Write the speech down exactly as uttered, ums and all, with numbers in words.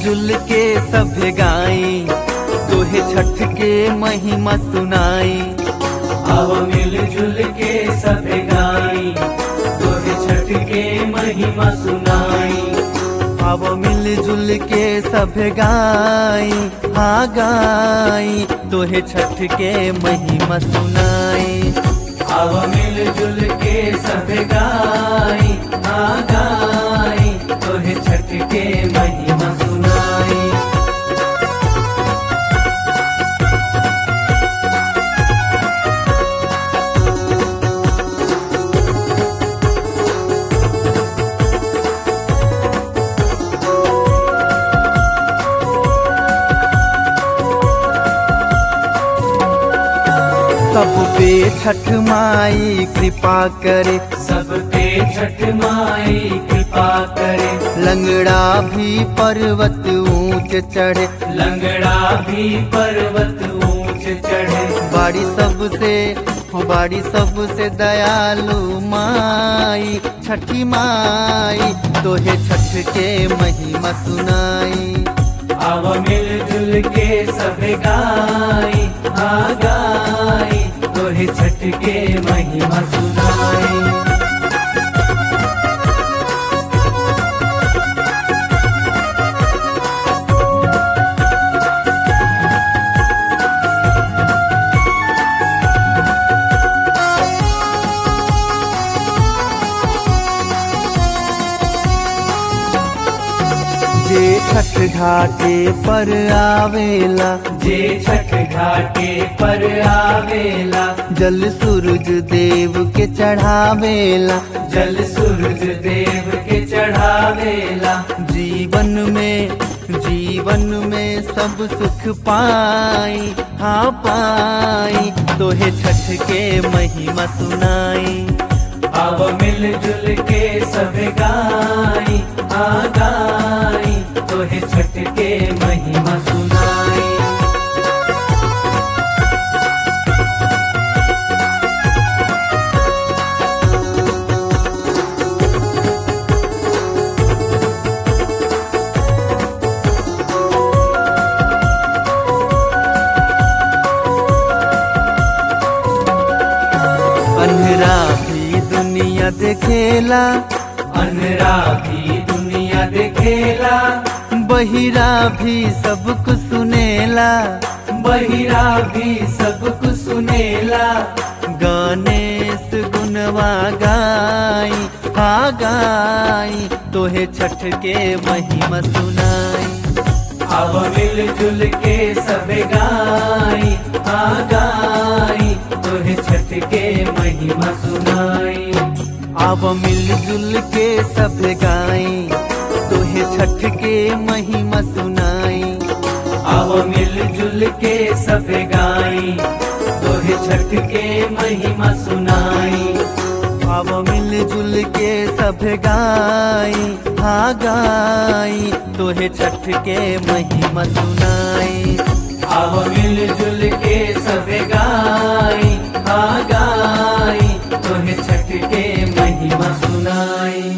जुल के सब गाई, तोहे छठ के महिमा सुनाई। आव मिल जुल के सब गाई, तोहे छठ के महिमा सुनाई। अब मिल जुल के सब गाई, हाँ गाई, तोहे छठ के महिमा सुनाई। आव मिल जुल के सब गाई, हाँ गाई, तोहे छठ के महिमा सुनाई। सब पे छठ माई कृपा करे, सब पे छठ माई कृपा करे। लंगड़ा भी पर्वत ऊंच चढ़े, लंगड़ा भी पर्वत ऊंच चढ़े। बाड़ी सबसे हो बाड़ी सबसे दयालु माई, छठी माई, तोहे छठ के महिमा सुनाई। आव मिल जुल के सब गाई, हाँ गाई, तोहे छठ के महिमा सुनाई। जे छठ घाटे पर आवेला, जे छठ घाटे पर आवेला, जल सूरज देव के चढ़ावेला। जल सूरज देव के चढ़ावेला। जीवन में जीवन में सब सुख पाई, हाँ पाई, तोहे छठ के महिमा सुनाई। आव मिल जुल के सब गाई, हाँ गाई, तोहे छठ के महिमा सुनाई। अंधरा भी दुनिया देखेला, अंधरा भी दुनिया देखेला, बहिरा भी सब कुछ सुनेला। बहिरा भी सब कुछ सुनेला। गणेश गुणवा गाई, हाँ गाई, तोहे छठ के महिमा सुनाई। आव मिल जुल के सब गाई, हाँ गाई, तोहे छठ के महिमा सुनाई। अब मिल जुल के सब गाई, तोहे छठ के महिमा सुनाई। आव मिल जुल के सब गाई, तोहे छठ के महिमा सुनाई। अब मिल जुल के सब गाई, हाँ गाई, तोहे छठ के महिमा सुनाई। आव मिल जुल के सब गाई, हाँ गाई, तोहे छठ के महिमा सुनाई।